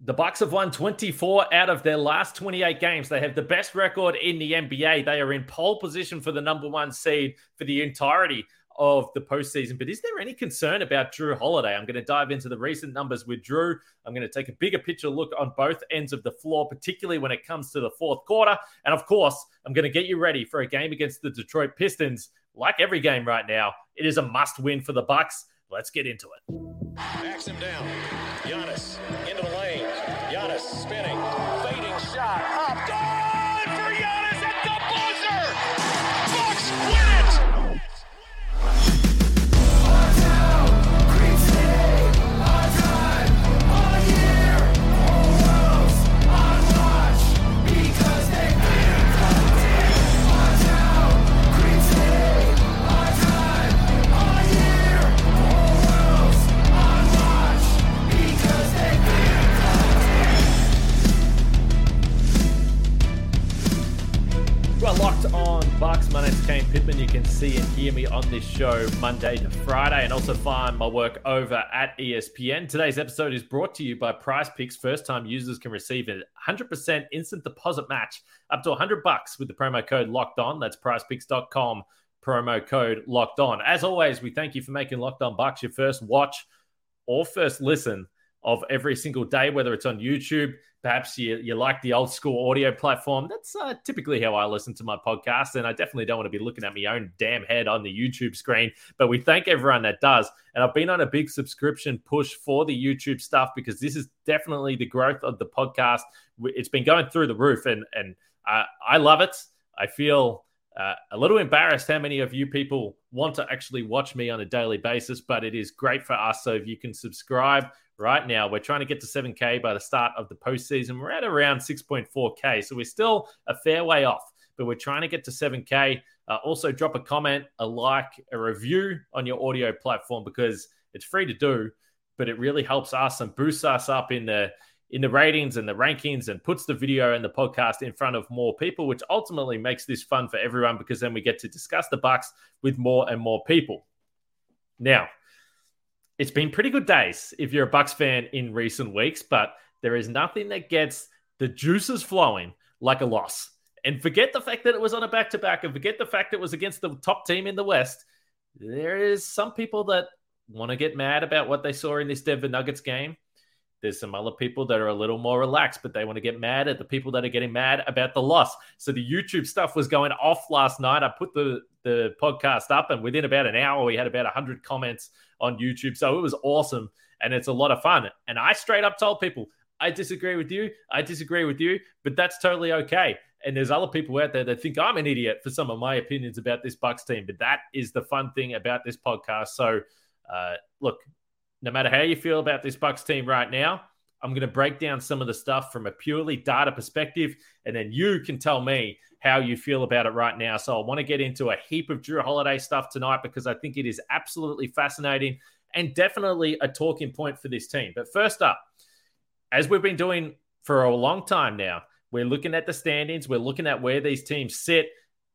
The Bucks have won 24 out of their last 28 games. They have the best record in the NBA. They are in pole position for the number one seed for the entirety of the postseason. But is there any concern about Jrue Holiday? I'm going to dive into the recent numbers with Jrue. I'm going to take a bigger picture look on both ends of the floor, particularly when it comes to the fourth quarter. And of course, I'm going to get you ready for a game against the Detroit Pistons. Like every game right now, it is a must-win for the Bucks. Let's get into it. Backs him down. Giannis into the lane. Giannis spinning. Fading shot. Up. Good for Giannis at the buzzer. Bucks win it. Our town, Green City, our time, our year, whole world's on watch because they've been collected. Our town, Green City, our time, our year, whole world's on watch because they've been collected. You are locked on Bucks. My name's Kane Pittman. You can see and hear me on this show Monday to Friday and also find my work over at ESPN. Today's episode is brought to you by Prize Picks. First-time users can receive a 100% instant deposit match up to $100 with the promo code Locked On. That's prizepicks.com, promo code Locked On. As always, we thank you for making Locked On Bucks your first watch or first listen of every single day, whether it's on YouTube. Perhaps you like the old school audio platform. That's typically how I listen to my podcast, and I definitely don't want to be looking at my own damn head on the YouTube screen, but we thank everyone that does. And I've been on a big subscription push for the YouTube stuff because this is definitely the growth of the podcast. It's been going through the roof, and I love it. I feel a little embarrassed how many of you people want to actually watch me on a daily basis, but it is great for us. So if you can subscribe right now, we're trying to get to 7K by the start of the postseason. We're at around 6.4K, so we're still a fair way off, but we're trying to get to 7K. Also, drop a comment, a like, a review on your audio platform because it's free to do, but it really helps us and boosts us up in the ratings and the rankings and puts the video and the podcast in front of more people, which ultimately makes this fun for everyone because then we get to discuss the Bucks with more and more people. Now, it's been pretty good days if you're a Bucks fan in recent weeks, but there is nothing that gets the juices flowing like a loss. And forget the fact that it was on a back-to-back and forget the fact that it was against the top team in the West. There is some people that want to get mad about what they saw in this Denver Nuggets game. There's some other people that are a little more relaxed, but they want to get mad at the people that are getting mad about the loss. So the YouTube stuff was going off last night. I put the podcast up, and within about an hour, we had about 100 comments on YouTube. So it was awesome, and it's a lot of fun. And I straight up told people, I disagree with you, but that's totally okay. And there's other people out there that think I'm an idiot for some of my opinions about this Bucks team, but that is the fun thing about this podcast. So look, no matter how you feel about this Bucks team right now, I'm going to break down some of the stuff from a purely data perspective, and then you can tell me how you feel about it right now. So I want to get into a heap of Jrue Holiday stuff tonight because I think it is absolutely fascinating and definitely a talking point for this team. But first up, as we've been doing for a long time now, we're looking at the standings. We're looking at where these teams sit.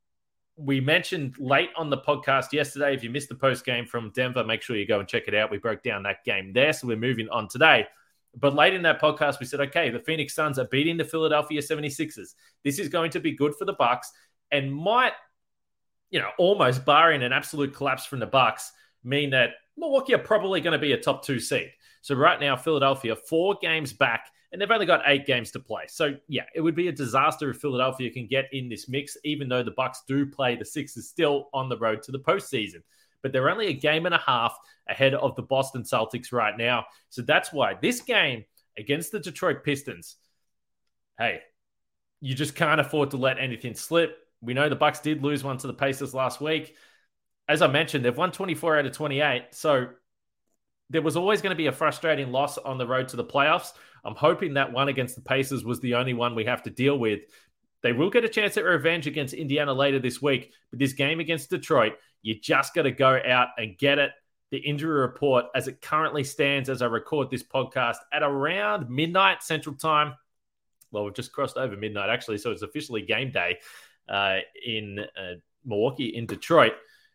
We mentioned late on the podcast yesterday, if you missed the post game from Denver, make sure you go and check it out. We broke down that game there, so we're moving on today. But late in that podcast, we said, okay, the Phoenix Suns are beating the Philadelphia 76ers. This is going to be good for the Bucks and might, almost barring an absolute collapse from the Bucks, mean that Milwaukee are probably going to be a top 2 seed. So right now, Philadelphia 4 games back, and they've only got 8 games to play. So, yeah, it would be a disaster if Philadelphia can get in this mix, even though the Bucks do play the Sixers still on the road to the postseason. But they're only a game and a half ahead of the Boston Celtics right now. So that's why this game against the Detroit Pistons, hey, you just can't afford to let anything slip. We know the Bucks did lose one to the Pacers last week. As I mentioned, they've won 24 out of 28. So there was always going to be a frustrating loss on the road to the playoffs. I'm hoping that one against the Pacers was the only one we have to deal with. They will get a chance at revenge against Indiana later this week, but this game against Detroit, you just got to go out and get it. The injury report, as it currently stands as I record this podcast, at around midnight Central Time. Well, we've just crossed over midnight, actually, so it's officially game day in Milwaukee, in Detroit.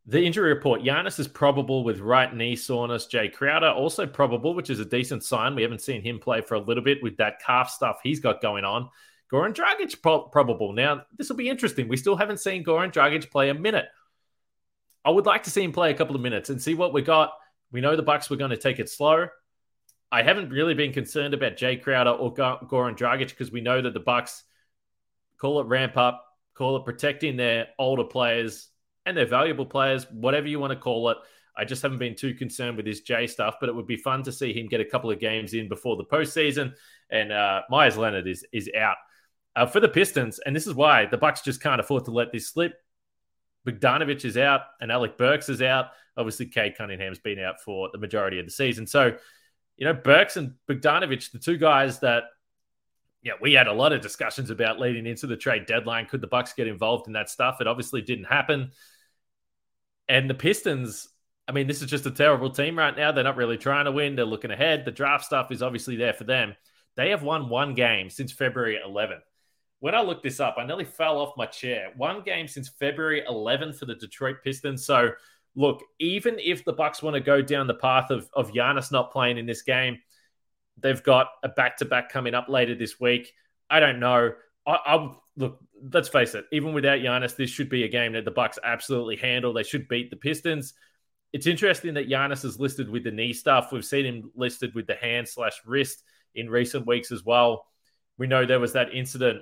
The injury report, Giannis is probable with right knee soreness. Jay Crowder also probable, which is a decent sign. We haven't seen him play for a little bit with that calf stuff he's got going on. Goran Dragic probable. Now, this will be interesting. We still haven't seen Goran Dragic play a minute. I would like to see him play a couple of minutes and see what we got. We know the Bucks were going to take it slow. I haven't really been concerned about Jay Crowder or Goran Dragic because we know that the Bucks call it ramp up, call it protecting their older players and their valuable players, whatever you want to call it. I just haven't been too concerned with this Jay stuff, but it would be fun to see him get a couple of games in before the postseason. And Myers Leonard is out. For the Pistons, and this is why the Bucks just can't afford to let this slip. Bogdanovic is out and Alec Burks is out. Obviously, Cade Cunningham's been out for the majority of the season. So, Burks and Bogdanovic, the two guys that, we had a lot of discussions about leading into the trade deadline. Could the Bucks get involved in that stuff? It obviously didn't happen. And the Pistons, this is just a terrible team right now. They're not really trying to win. They're looking ahead. The draft stuff is obviously there for them. They have won one game since February 11th. When I looked this up, I nearly fell off my chair. One game since February 11th for the Detroit Pistons. So, look, even if the Bucks want to go down the path of Giannis not playing in this game, they've got a back-to-back coming up later this week. I don't know. Look, let's face it. Even without Giannis, this should be a game that the Bucks absolutely handle. They should beat the Pistons. It's interesting that Giannis is listed with the knee stuff. We've seen him listed with the hand/wrist in recent weeks as well. We know there was that incident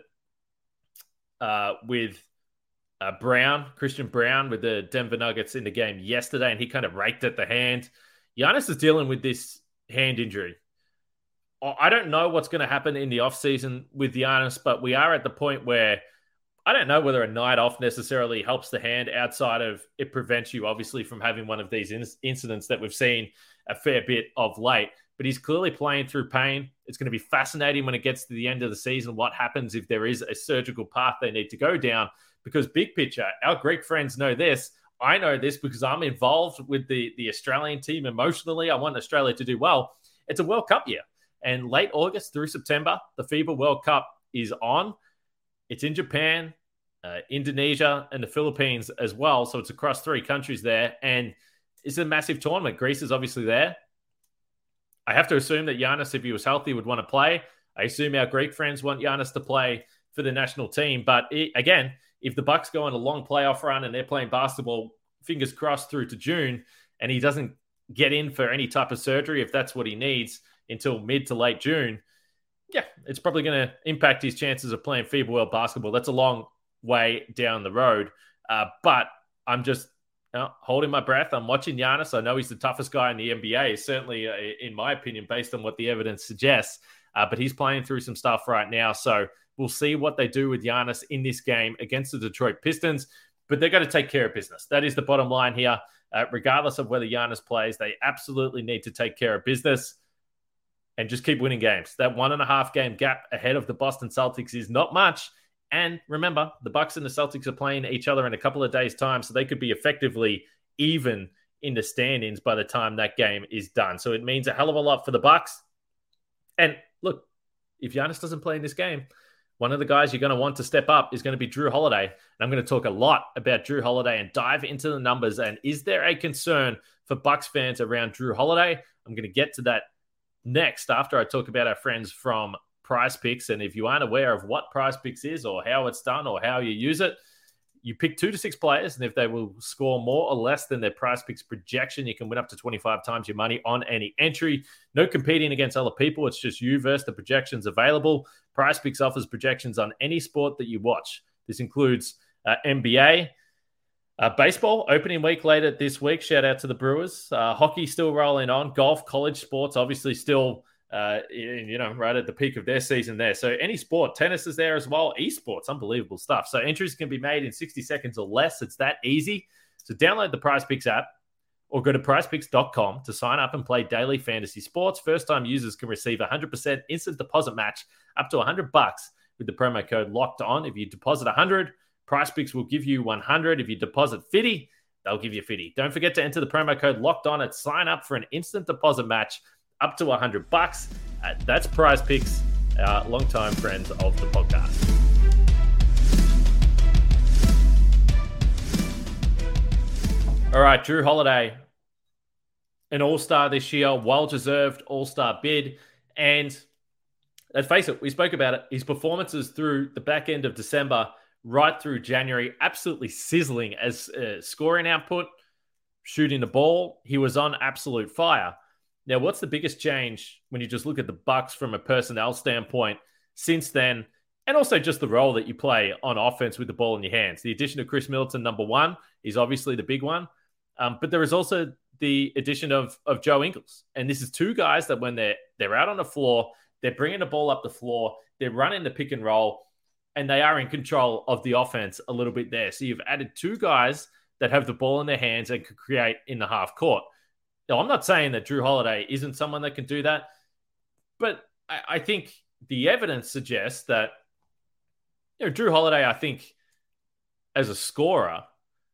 with Christian Brown with the Denver Nuggets in the game yesterday, and he kind of raked at the hand. Giannis is dealing with this hand injury. I don't know what's going to happen in the offseason with Giannis, but we are at the point where I don't know whether a night off necessarily helps the hand outside of it prevents you, obviously, from having one of these incidents that we've seen a fair bit of late. But he's clearly playing through pain. It's going to be fascinating when it gets to the end of the season what happens if there is a surgical path they need to go down. Because big picture, our Greek friends know this. I know this because I'm involved with the Australian team emotionally. I want Australia to do well. It's a World Cup year. And late August through September, the FIBA World Cup is on. It's in Japan, Indonesia, and the Philippines as well. So it's across 3 countries there. And it's a massive tournament. Greece is obviously there. I have to assume that Giannis, if he was healthy, would want to play. I assume our Greek friends want Giannis to play for the national team. But again, if the Bucks go on a long playoff run and they're playing basketball, fingers crossed through to June, and he doesn't get in for any type of surgery, if that's what he needs, until mid to late June, it's probably going to impact his chances of playing FIBA World Basketball. That's a long way down the road. But I'm just holding my breath. I'm watching Giannis. I know he's the toughest guy in the NBA, certainly in my opinion, based on what the evidence suggests. But he's playing through some stuff right now. So we'll see what they do with Giannis in this game against the Detroit Pistons. But they're going to take care of business. That is the bottom line here. Regardless of whether Giannis plays, they absolutely need to take care of business and just keep winning games. That 1.5 game gap ahead of the Boston Celtics is not much. And remember, the Bucks and the Celtics are playing each other in a couple of days' time, so they could be effectively even in the standings by the time that game is done. So it means a hell of a lot for the Bucks. And look, if Giannis doesn't play in this game, one of the guys you're going to want to step up is going to be Jrue Holiday. And I'm going to talk a lot about Jrue Holiday and dive into the numbers. And is there a concern for Bucks fans around Jrue Holiday? I'm going to get to that next after I talk about our friends from Prize Picks. And if you aren't aware of what Prize Picks is or how it's done or how you use it, you pick 2 to 6 players, and if they will score more or less than their Prize Picks projection, you can win up to 25 times your money on any entry. No competing against other people. It's just you versus the projections available. Prize Picks offers projections on any sport that you watch. This includes NBA, baseball, opening week later this week. Shout out to the Brewers. Hockey still rolling on. Golf, college sports, obviously still right at the peak of their season there. So any sport, tennis is there as well. Esports, unbelievable stuff. So entries can be made in 60 seconds or less. It's that easy. So download the Prize Picks app or go to prizepicks.com to sign up and play daily fantasy sports. First-time users can receive a 100% instant deposit match up to $100 with the promo code Locked On. If you deposit 100, Prize Picks will give you 100. If you deposit 50, they'll give you 50. Don't forget to enter the promo code Locked On and sign up for an instant deposit match up to $100. That's Prize Picks, longtime friends of the podcast. All right, Drew Holiday, an all-star this year, well-deserved all-star bid. And let's face it, we spoke about it. His performances through the back end of December, right through January, absolutely sizzling as scoring output, shooting the ball. He was on absolute fire. Now, what's the biggest change when you just look at the Bucks from a personnel standpoint since then, and also just the role that you play on offense with the ball in your hands? The addition of Chris Middleton, number one, is obviously the big one. But there is also the addition of Joe Ingles. And this is two guys that when they're out on the floor, they're bringing the ball up the floor, they're running the pick and roll, and they are in control of the offense a little bit there. So you've added two guys that have the ball in their hands and could create in the half court. Now, I'm not saying that Drew Holiday isn't someone that can do that, but I think the evidence suggests that Drew Holiday, I think, as a scorer,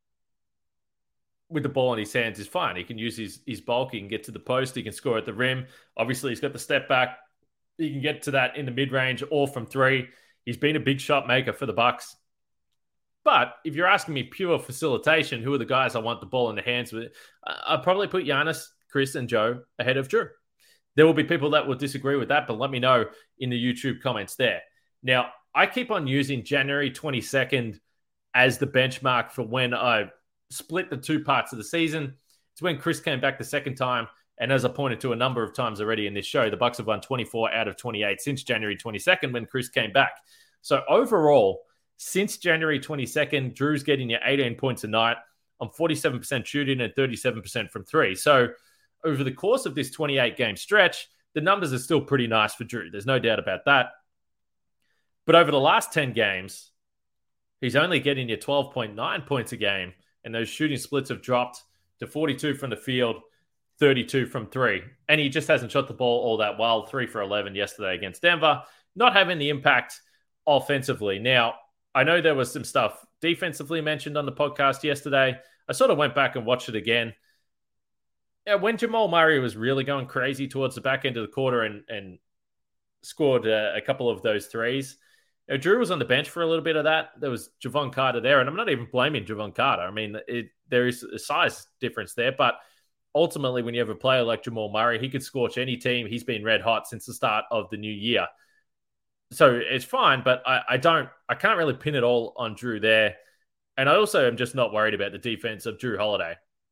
with the ball in his hands is fine. He can use his bulk. He can get to the post. He can score at the rim. Obviously, he's got the step back. He can get to that in the mid-range or from three. He's been a big shot maker for the Bucks. But if you're asking me pure facilitation, who are the guys I want the ball in the hands with? I'd probably put Giannis, Chris, and Joe ahead of Drew. There will be people that will disagree with that, but let me know in the YouTube comments there. Now, I keep on using January 22nd as the benchmark for when I split the two parts of the season. It's when Chris came back the second time. And as I pointed to a number of times already in this show, the Bucks have won 24 out of 28 since January 22nd when Chris came back. So overall, since January 22nd, Drew's getting you 18 points a night on 47% shooting and 37% from three. So over the course of this 28-game stretch, the numbers are still pretty nice for Drew. There's no doubt about that. But over the last 10 games, he's only getting you 12.9 points a game. And those shooting splits have dropped to 42 from the field, 32 from three. And he just hasn't shot the ball all that well. 3 for 11 yesterday against Denver. Not having the impact offensively. Now, I know there was some stuff defensively mentioned on the podcast yesterday. I sort of went back and watched it again. Yeah, when Jamal Murray was really going crazy towards the back end of the quarter and scored a couple of those threes, Drew was on the bench for a little bit of that. There was Javon Carter there, and I'm not even blaming Javon Carter. I mean, there is a size difference there, but ultimately when you have a player like Jamal Murray, he could scorch any team. He's been red hot since the start of the new year. So it's fine, but I can't really pin it all on Drew there. And I also am just not worried about the defense of Drew Holiday.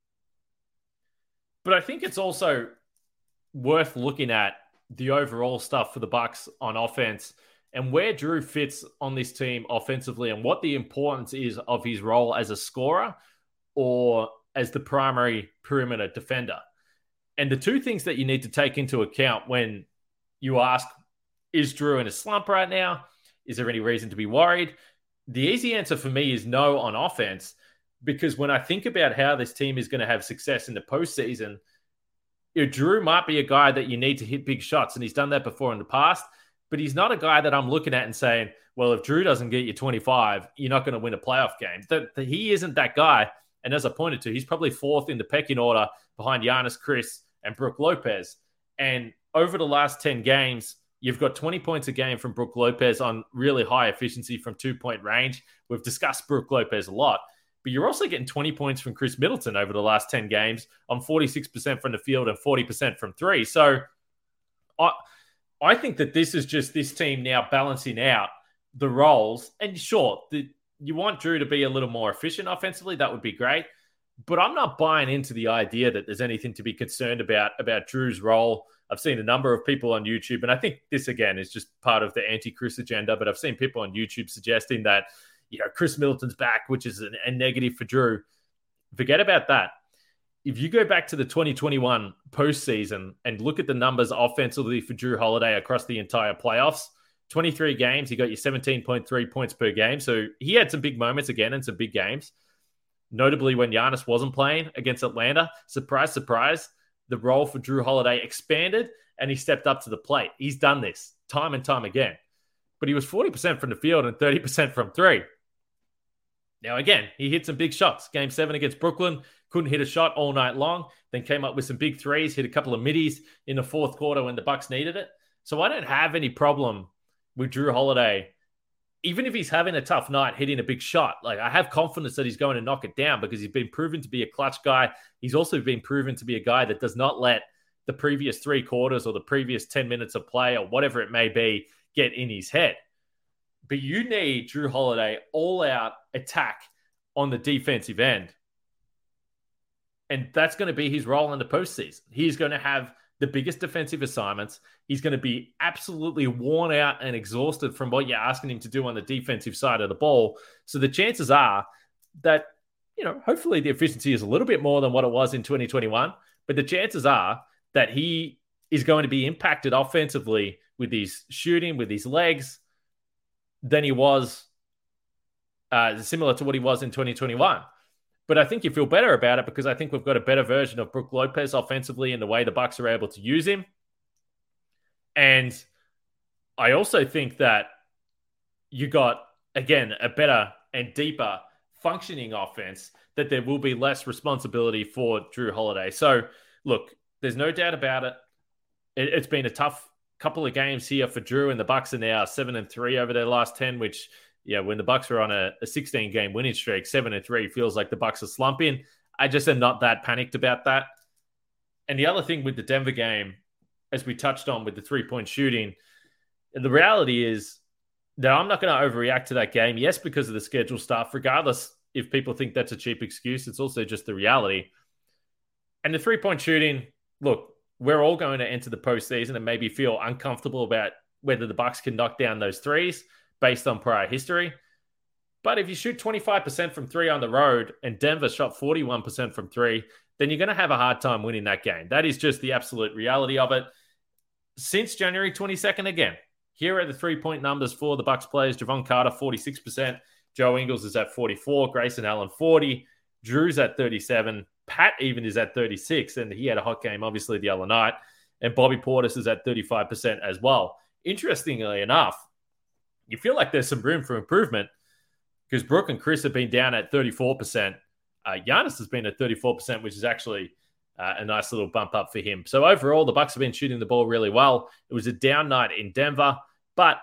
But I think it's also worth looking at the overall stuff for the Bucks on offense and where Drew fits on this team offensively and what the importance is of his role as a scorer or as the primary perimeter defender. And the two things that you need to take into account when you ask, is Drew in a slump right now? Is there any reason to be worried? The easy answer for me is no on offense, because when I think about how this team is going to have success in the postseason, Drew might be a guy that you need to hit big shots, and he's done that before in the past. But he's not a guy that I'm looking at and saying, well, if Drew doesn't get you 25, you're not going to win a playoff game. He isn't that guy. And as I pointed to, he's probably fourth in the pecking order behind Giannis, Chris, and Brook Lopez. And over the last 10 games, you've got 20 points a game from Brook Lopez on really high efficiency from 2-point range. We've discussed Brook Lopez a lot. But you're also getting 20 points from Chris Middleton over the last 10 games on 46% from the field and 40% from three. So I think that this is just this team now balancing out the roles. And sure, you want Drew to be a little more efficient offensively. That would be great. But I'm not buying into the idea that there's anything to be concerned about Drew's role. I've seen a number of people on YouTube, and I think this, again, is just part of the anti-Chris agenda, but I've seen people on YouTube suggesting that, Chris Middleton's back, which is a negative for Drew. Forget about that. If you go back to the 2021 postseason and look at the numbers offensively for Drew Holiday across the entire playoffs, 23 games, he got you 17.3 points per game. So he had some big moments again and some big games. Notably when Giannis wasn't playing against Atlanta. Surprise, surprise. The role for Drew Holiday expanded and he stepped up to the plate. He's done this time and time again. But he was 40% from the field and 30% from three. Now, again, he hit some big shots. Game 7 against Brooklyn, couldn't hit a shot all night long, then came up with some big threes, hit a couple of middies in the fourth quarter when the Bucks needed it. So I don't have any problem with Drew Holiday even if he's having a tough night hitting a big shot, like I have confidence that he's going to knock it down because he's been proven to be a clutch guy. He's also been proven to be a guy that does not let the previous 3 quarters or the previous 10 minutes of play or whatever it may be get in his head. But you need Jrue Holiday all-out attack on the defensive end. And that's going to be his role in the postseason. He's going to have the biggest defensive assignments. He's going to be absolutely worn out and exhausted from what you're asking him to do on the defensive side of the ball. So the chances are that, hopefully the efficiency is a little bit more than what it was in 2021, but the chances are that he is going to be impacted offensively with his shooting, with his legs, than he was similar to what he was in 2021. But I think you feel better about it because I think we've got a better version of Brook Lopez offensively in the way the Bucks are able to use him. And I also think that you got, again, a better and deeper functioning offense, that there will be less responsibility for Jrue Holiday. So, look, there's no doubt about it. It's been a tough couple of games here for Jrue, and the Bucks are now 7-3 over their last 10, which, when the Bucks are on a 16-game winning streak, 7-3 feels like the Bucks are slumping. I just am not that panicked about that. And the other thing with the Denver game, as we touched on with the three-point shooting, the reality is that I'm not going to overreact to that game. Yes, because of the schedule stuff, regardless if people think that's a cheap excuse, it's also just the reality. And the three-point shooting, look, we're all going to enter the postseason and maybe feel uncomfortable about whether the Bucks can knock down those threes based on prior history. But if you shoot 25% from 3 on the road and Denver shot 41% from 3, then you're going to have a hard time winning that game. That is just the absolute reality of it. Since January 22nd, again, here are the three-point numbers for the Bucks players. Javon Carter, 46%. Joe Ingles is at 44. Grayson Allen, 40. Drew's at 37. Pat even is at 36, and he had a hot game, obviously, the other night. And Bobby Portis is at 35% as well. Interestingly enough, you feel like there's some room for improvement because Brooke and Chris have been down at 34%. Giannis has been at 34%, which is actually a nice little bump up for him. So overall, the Bucks have been shooting the ball really well. It was a down night in Denver. But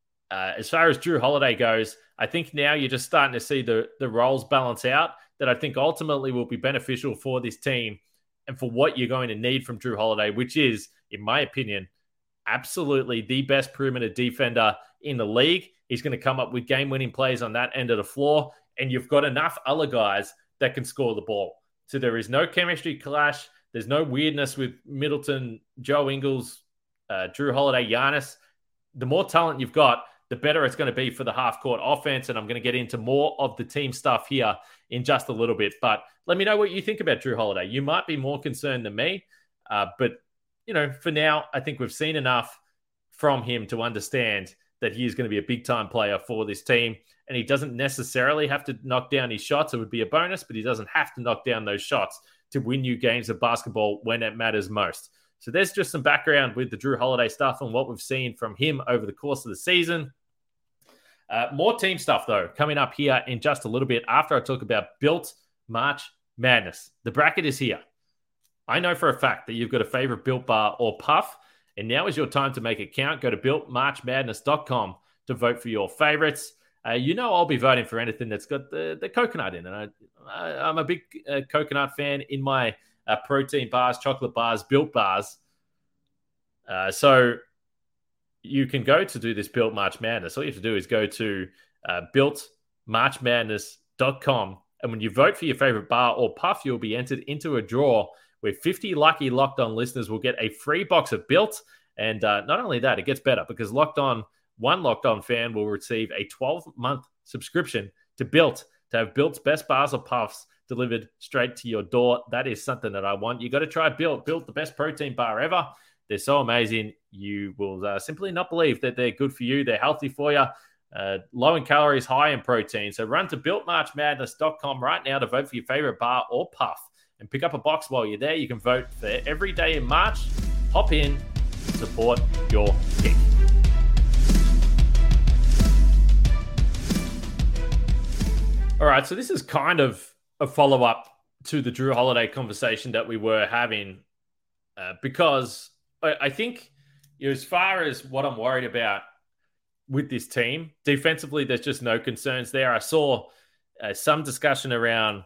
as far as Jrue Holiday goes, I think now you're just starting to see the roles balance out that I think ultimately will be beneficial for this team and for what you're going to need from Jrue Holiday, which is, in my opinion, absolutely the best perimeter defender in the league. He's going to come up with game-winning plays on that end of the floor, and you've got enough other guys that can score the ball. So there is no chemistry clash. There's no weirdness with Middleton, Joe Ingles, Jrue Holiday, Giannis. The more talent you've got, the better it's going to be for the half-court offense, and I'm going to get into more of the team stuff here in just a little bit. But let me know what you think about Jrue Holiday. You might be more concerned than me, but for now, I think we've seen enough from him to understand that he is going to be a big-time player for this team, and he doesn't necessarily have to knock down his shots. It would be a bonus, but he doesn't have to knock down those shots to win you games of basketball when it matters most. So there's just some background with the Jrue Holiday stuff and what we've seen from him over the course of the season. More team stuff, though, coming up here in just a little bit after I talk about Built March Madness. The bracket is here. I know for a fact that you've got a favorite Built Bar or Puff, and now is your time to make it count. Go to BuiltMarchMadness.com to vote for your favorites. I'll be voting for anything that's got the coconut in it. I'm a big coconut fan in my protein bars, chocolate bars, Built bars. So you can go to do this Built March Madness. All you have to do is go to BuiltMarchMadness.com. And when you vote for your favorite bar or puff, you'll be entered into a draw where 50 lucky Locked On listeners will get a free box of Built. And not only that, it gets better because one Locked On fan will receive a 12-month subscription to Built to have Built's best bars or puffs delivered straight to your door. That is something that I want. You got to try Built. Built, the best protein bar ever. They're so amazing. You will simply not believe that they're good for you. They're healthy for you. Low in calories, high in protein. So run to BuiltMarchMadness.com right now to vote for your favorite bar or puff and pick up a box while you're there. You can vote for every day in March. Hop in, support your pick. All right, so this is kind of a follow-up to the Jrue Holiday conversation that we were having because I think as far as what I'm worried about with this team. Defensively, there's just no concerns there. I saw some discussion around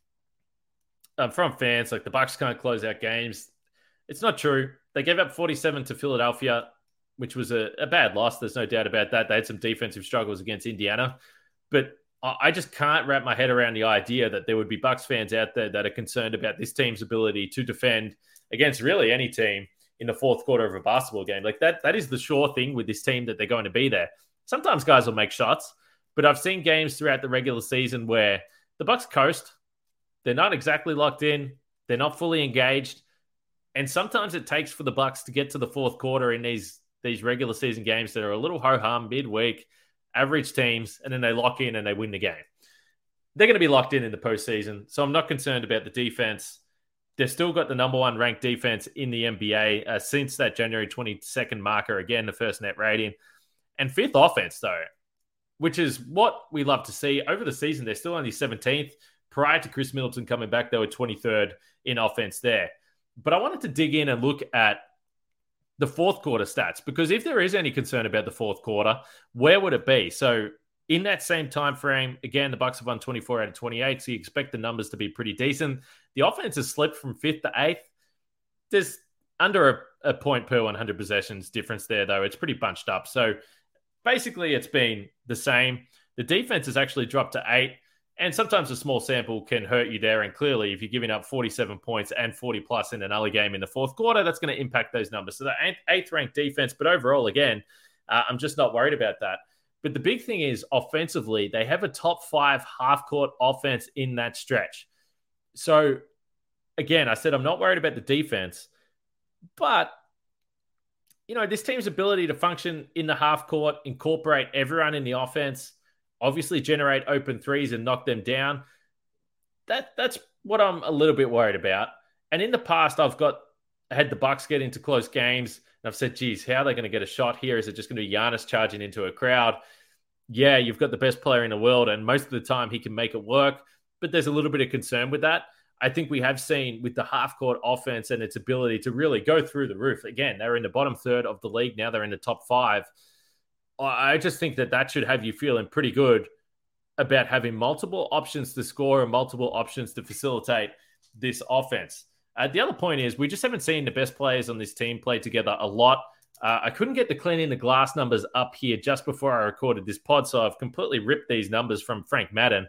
from fans, like the Bucks can't close out games. It's not true. They gave up 47 to Philadelphia, which was a bad loss. There's no doubt about that. They had some defensive struggles against Indiana. But I just can't wrap my head around the idea that there would be Bucks fans out there that are concerned about this team's ability to defend against really any team in the fourth quarter of a basketball game. Like that is the sure thing with this team, that they're going to be there. Sometimes guys will make shots, but I've seen games throughout the regular season where the Bucks coast. They're not exactly locked in. They're not fully engaged. And sometimes it takes for the Bucks to get to the fourth quarter in these regular season games that are a little ho-hum, midweek, average teams, and then they lock in and they win the game. They're going to be locked in the postseason, so I'm not concerned about the defense. They've still got the number one ranked defense in the NBA since that January 22nd marker, again, the first net rating. And fifth offense, though, which is what we love to see. Over the season, they're still only 17th. Prior to Chris Middleton coming back, they were 23rd in offense there. But I wanted to dig in and look at the fourth quarter stats, because if there is any concern about the fourth quarter, where would it be? So in that same time frame, again, the Bucks have won 24 out of 28, so you expect the numbers to be pretty decent. The offense has slipped from 5th to 8th. There's under a point per 100 possessions difference there, though. It's pretty bunched up. So basically, it's been the same. The defense has actually dropped to 8. And sometimes a small sample can hurt you there. And clearly, if you're giving up 47 points and 40 plus in another game in the fourth quarter, that's going to impact those numbers. So the 8th ranked defense, but overall, again, I'm just not worried about that. But the big thing is offensively, they have a top 5 half-court offense in that stretch. So again, I said I'm not worried about the defense, but this team's ability to function in the half-court, incorporate everyone in the offense, obviously generate open threes and knock them down. That's what I'm a little bit worried about. And in the past, I've had the Bucks get into close games, and I've said, geez, how are they going to get a shot here? Is it just going to be Giannis charging into a crowd? Yeah, you've got the best player in the world, and most of the time he can make it work, but there's a little bit of concern with that. I think we have seen with the half-court offense and its ability to really go through the roof. Again, they're in the bottom third of the league. Now they're in the top 5. I just think that should have you feeling pretty good about having multiple options to score and multiple options to facilitate this offense. The other point is we just haven't seen the best players on this team play together a lot. I couldn't get the cleaning the glass numbers up here just before I recorded this pod, so I've completely ripped these numbers from Frank Madden,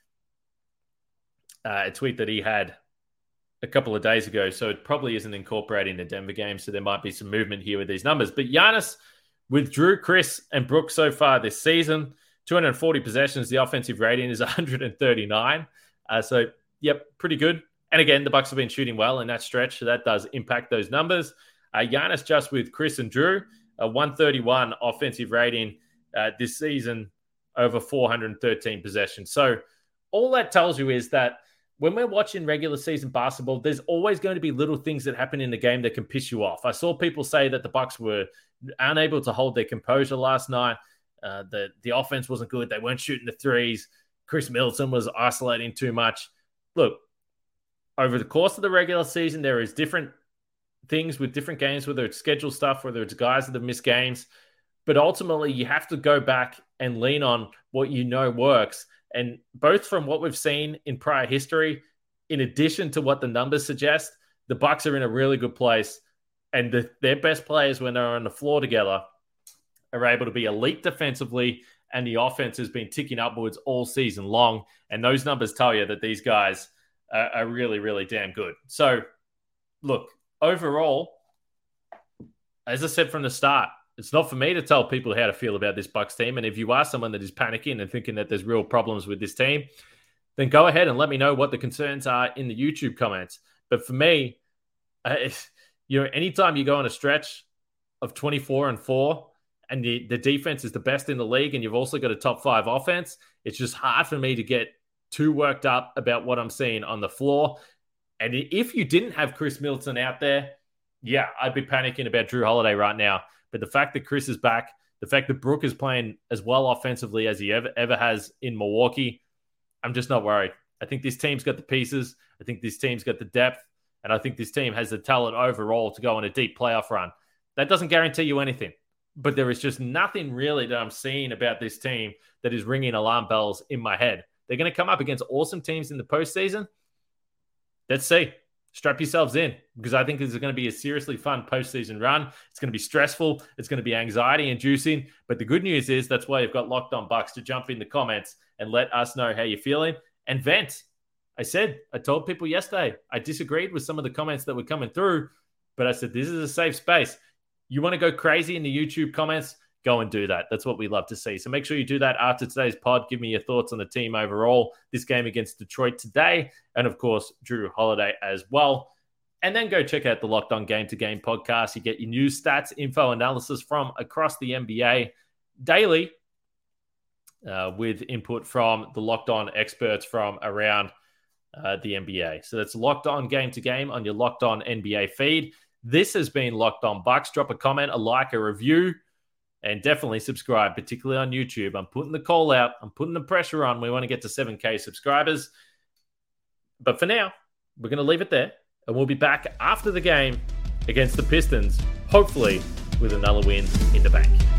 a tweet that he had a couple of days ago, so it probably isn't incorporating the Denver game, so there might be some movement here with these numbers. But Giannis, with Drew, Chris, and Brooke so far this season, 240 possessions, the offensive rating is 139. So, yep, pretty good. And again, the Bucks have been shooting well in that stretch, so that does impact those numbers. Giannis just with Chris and Drew, a 131 offensive rating this season over 413 possessions. So all that tells you is that when we're watching regular season basketball, there's always going to be little things that happen in the game that can piss you off. I saw people say that the Bucks were unable to hold their composure last night. The offense wasn't good. They weren't shooting the threes. Chris Middleton was isolating too much. Look, over the course of the regular season, there is different things with different games, whether it's schedule stuff, whether it's guys that have missed games. But ultimately, you have to go back and lean on what you know works. And both from what we've seen in prior history, in addition to what the numbers suggest, the Bucks are in a really good place. And their best players, when they're on the floor together, are able to be elite defensively, and the offense has been ticking upwards all season long. And those numbers tell you that these guys are really, really damn good. So, look, overall, as I said from the start, it's not for me to tell people how to feel about this Bucks team. And if you are someone that is panicking and thinking that there's real problems with this team, then go ahead and let me know what the concerns are in the YouTube comments. But for me, anytime you go on a stretch of 24-4 and the defense is the best in the league and you've also got a top 5 offense, it's just hard for me to get too worked up about what I'm seeing on the floor. And if you didn't have Chris Middleton out there, yeah, I'd be panicking about Drew Holiday right now. But the fact that Chris is back, the fact that Brooke is playing as well offensively as he ever has in Milwaukee, I'm just not worried. I think this team's got the pieces. I think this team's got the depth. And I think this team has the talent overall to go on a deep playoff run. That doesn't guarantee you anything. but there is just nothing really that I'm seeing about this team that is ringing alarm bells in my head. They're going to come up against awesome teams in the postseason. Let's see. Strap yourselves in, because I think this is going to be a seriously fun postseason run. It's going to be stressful. It's going to be anxiety-inducing. But the good news is that's why you've got Locked On Bucks to jump in the comments and let us know how you're feeling and vent. I told people yesterday, I disagreed with some of the comments that were coming through, but I said, this is a safe space. You want to go crazy in the YouTube comments? Go and do that. That's what we love to see. So make sure you do that after today's pod. Give me your thoughts on the team overall, this game against Detroit today, and of course, Jrue Holiday as well. And then go check out the Locked On Game to Game podcast. You get your news, stats, info, analysis from across the NBA daily with input from the Locked On experts from around the NBA. So that's Locked On Game to Game on your Locked On NBA feed. This has been Locked On Bucks. Drop a comment, a like, a review, and definitely subscribe, particularly on YouTube. I'm putting the call out. I'm putting the pressure on. We want to get to 7K subscribers. But for now, we're going to leave it there. And we'll be back after the game against the Pistons, hopefully with another win in the bank.